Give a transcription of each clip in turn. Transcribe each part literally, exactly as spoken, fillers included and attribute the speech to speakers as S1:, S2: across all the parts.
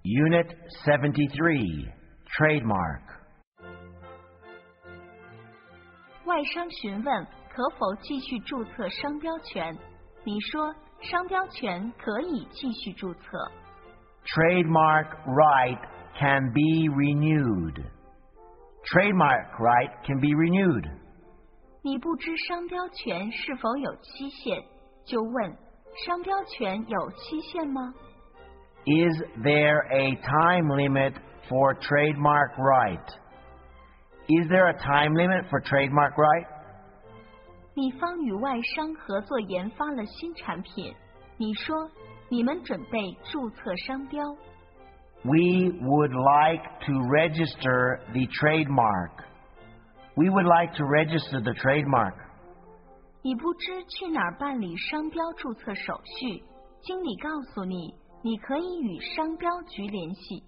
S1: Unit seventy-three, Trademark.
S2: 外商询问可否继续注册商标权，你说商标权可以继续注册。
S1: Trademark right can be renewed. Trademark right can be renewed.
S2: 你不知商标权是否有期限，就问商标权有期限吗？
S1: Is there a time limit for trademark right? Is there a time limit for trademark right?
S2: 你方与外商合作研发了新产品，你说你们准备注册商标。
S1: We would like to register the trademark. We would like to register the trademark.
S2: 你不知去哪儿办理商标注册手续，经理告诉你，你可以与商标局联系。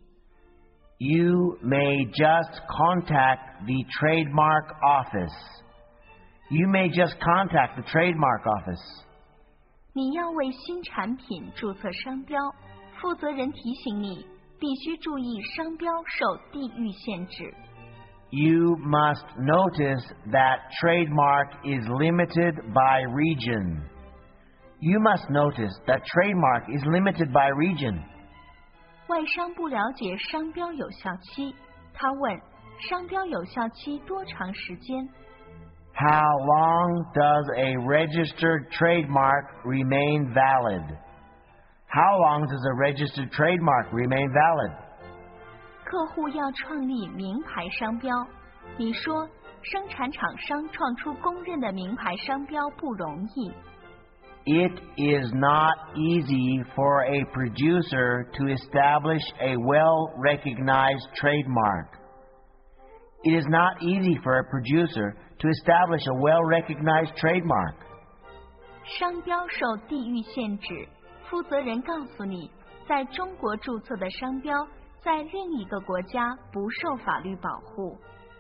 S1: You may just contact the trademark office. You may just contact the trademark office.
S2: 你要为新产品注册商标，负责人提醒你，必须注意商标受地域限制。
S1: You must notice that trademark is limited by region. You must notice that trademark is limited by region.
S2: 外商不了解商标有效期，他问商标有效期多长时间？
S1: How long does a registered trademark remain valid? How long does a registered trademark remain valid?
S2: 客户要创立名牌商标，你说生产厂商创出公认的名牌商标不容易。
S1: It is not easy for a producer to establish a well-recognized trademark. It is not easy for a producer to establish a well-recognized trademark.
S2: 商标受地域限制，负责人告诉你，在中国注册的商标在另一个国家不受法律保护。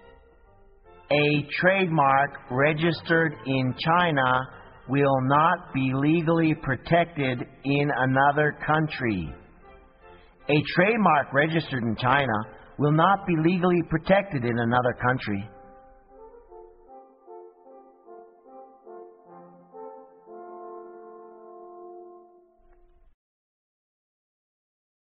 S1: A trademark registered in China will not be legally protected in another country. A trademark registered in China will not be legally protected in another country.